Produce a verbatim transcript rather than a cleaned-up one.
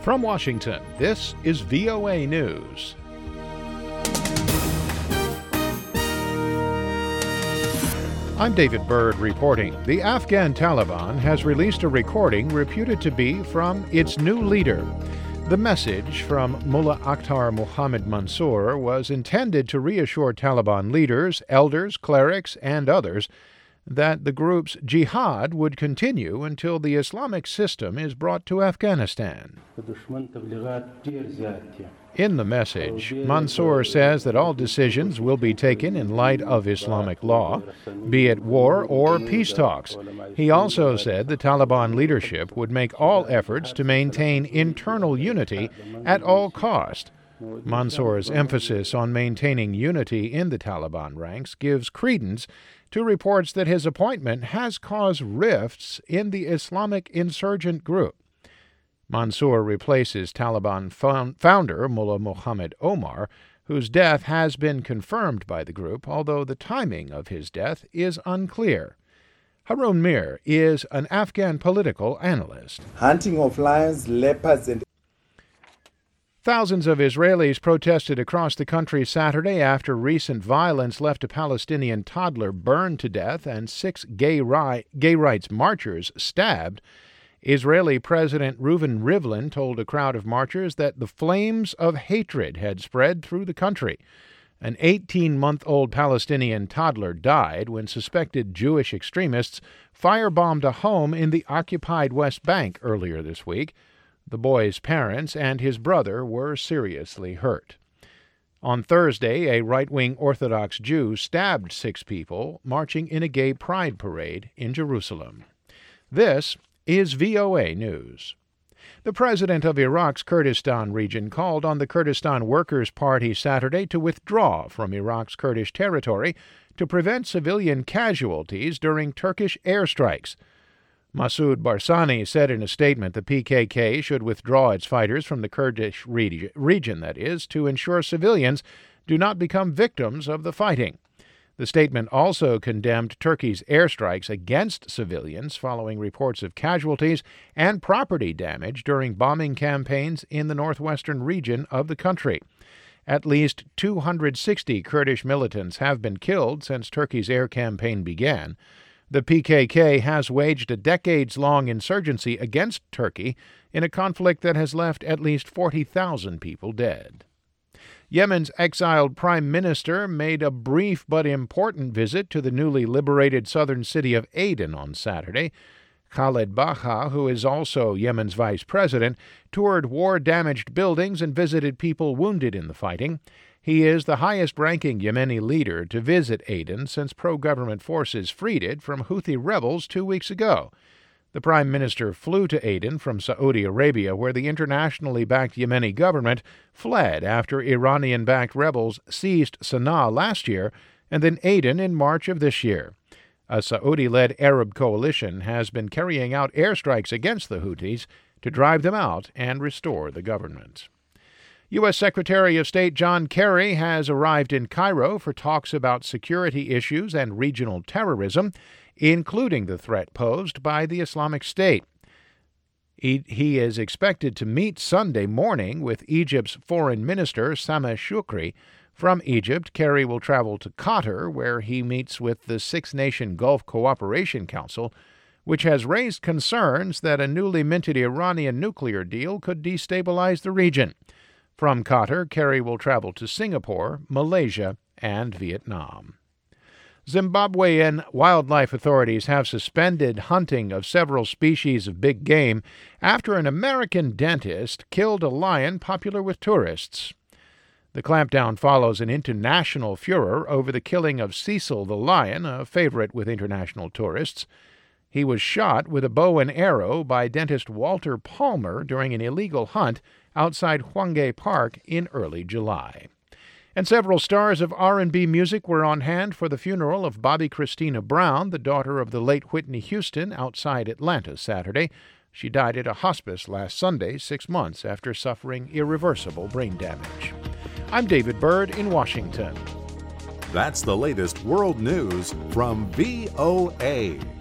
From Washington, this is V O A News. I'm David Byrd reporting. The Afghan Taliban has released a recording reputed to be from its new leader. The message from Mullah Akhtar Mohammad Mansour was intended to reassure Taliban leaders, elders, clerics, and others that the group's jihad would continue until the Islamic system is brought to Afghanistan. In the message, Mansour says that all decisions will be taken in light of Islamic law, be it war or peace talks. He also said the Taliban leadership would make all efforts to maintain internal unity at all cost. Mansour's emphasis on maintaining unity in the Taliban ranks gives credence to reports that his appointment has caused rifts in the Islamic insurgent group. Mansour replaces Taliban founder Mullah Muhammad Omar, whose death has been confirmed by the group, although the timing of his death is unclear. Harun Mir is an Afghan political analyst. Hunting of lions, leopards, and Thousands of Israelis protested across the country Saturday after recent violence left a Palestinian toddler burned to death and six gay, ri- gay rights marchers stabbed. Israeli President Reuven Rivlin told a crowd of marchers that the flames of hatred had spread through the country. An eighteen-month-old Palestinian toddler died when suspected Jewish extremists firebombed a home in the occupied West Bank earlier this week. The boy's parents and his brother were seriously hurt. On Thursday, a right-wing Orthodox Jew stabbed six people marching in a gay pride parade in Jerusalem. This is V O A News. The president of Iraq's Kurdistan region called on the Kurdistan Workers' Party Saturday to withdraw from Iraq's Kurdish territory to prevent civilian casualties during Turkish airstrikes. Masoud Barzani said in a statement the P K K should withdraw its fighters from the Kurdish region, that is, to ensure civilians do not become victims of the fighting. The statement also condemned Turkey's airstrikes against civilians following reports of casualties and property damage during bombing campaigns in the northwestern region of the country. At least two hundred sixty Kurdish militants have been killed since Turkey's air campaign began. The P K K has waged a decades-long insurgency against Turkey in a conflict that has left at least forty thousand people dead. Yemen's exiled prime minister made a brief but important visit to the newly liberated southern city of Aden on Saturday. Khaled Baha, who is also Yemen's vice president, toured war-damaged buildings and visited people wounded in the fighting. He is the highest-ranking Yemeni leader to visit Aden since pro-government forces freed it from Houthi rebels two weeks ago. The prime minister flew to Aden from Saudi Arabia, where the internationally backed Yemeni government fled after Iranian-backed rebels seized Sana'a last year and then Aden in March of this year. A Saudi-led Arab coalition has been carrying out airstrikes against the Houthis to drive them out and restore the government. U S Secretary of State John Kerry has arrived in Cairo for talks about security issues and regional terrorism, including the threat posed by the Islamic State. He, he is expected to meet Sunday morning with Egypt's Foreign Minister Sameh Shoukry. From Egypt, Kerry will travel to Qatar, where he meets with the Six-Nation Gulf Cooperation Council, which has raised concerns that a newly minted Iranian nuclear deal could destabilize the region. From Qatar, Kerry will travel to Singapore, Malaysia, and Vietnam. Zimbabwean wildlife authorities have suspended hunting of several species of big game after an American dentist killed a lion popular with tourists. The clampdown follows an international furor over the killing of Cecil the lion, a favorite with international tourists. He was shot with a bow and arrow by dentist Walter Palmer during an illegal hunt outside Hwanghae Park in early July. And several stars of R and B music were on hand for the funeral of Bobby Christina Brown, the daughter of the late Whitney Houston, outside Atlanta Saturday. She died at a hospice last Sunday, six months after suffering irreversible brain damage. I'm David Byrd in Washington. That's the latest world news from V O A.